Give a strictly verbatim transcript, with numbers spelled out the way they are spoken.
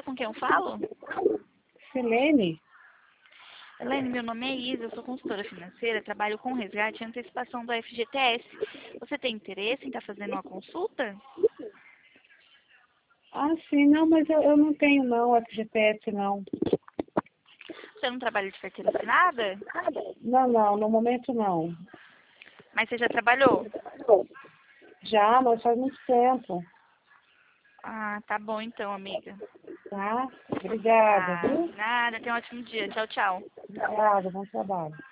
dia, com quem eu falo? Selene? Helene, meu nome é Isa, eu sou consultora financeira, trabalho com resgate e antecipação do F G T S. Você tem interesse em estar fazendo uma consulta? Ah, sim, não, mas eu, eu não tenho não, F G T S não. Você não trabalha de carteira assinada? Não, não, no momento não. Mas você já trabalhou? Já, mas faz muito tempo, Ah, tá bom então, amiga. tá? Obrigada, Tá, viu? nada, tenha um ótimo dia. Tchau, tchau. Obrigada, bom trabalho.